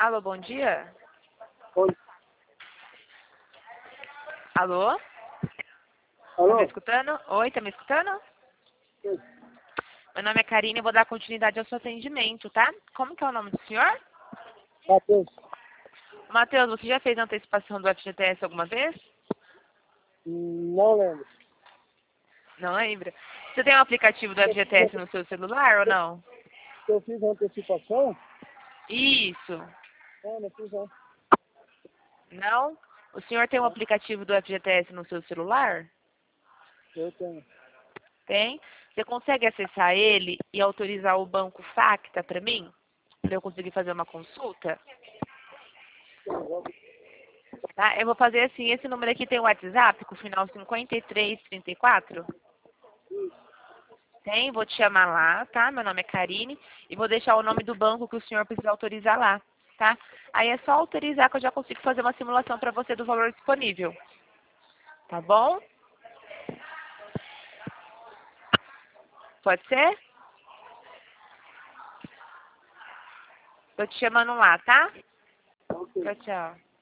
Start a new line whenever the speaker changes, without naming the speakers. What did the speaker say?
Alô, bom dia.
Oi.
Alô? Tá
Alô?
me escutando? Oi, tá me escutando?
Oi.
Meu nome é Karine e vou dar continuidade ao seu atendimento, tá? Como que é o nome do senhor?
Matheus.
Matheus, você já fez antecipação do FGTS alguma vez?
Não lembro.
Não lembra? Você tem um aplicativo do FGTS no seu celular ou não?
Eu fiz a antecipação?
Isso.
Não fiz não.
Não? O senhor tem um
Não,
aplicativo do FGTS no seu celular?
eu tenho.
Tem? Você consegue acessar ele e autorizar o banco Facta para mim? Para eu conseguir fazer uma consulta? Tá? Eu vou fazer assim, esse número aqui tem o WhatsApp com o final 5334? Tem, vou te chamar lá, tá? Meu nome é Karine e vou deixar o nome do banco que o senhor precisa autorizar lá, tá? Aí é só autorizar que eu já consigo fazer uma simulação para você do valor disponível. Tá bom? Pode ser? Tô te chamando lá, tá? Tchau, tchau.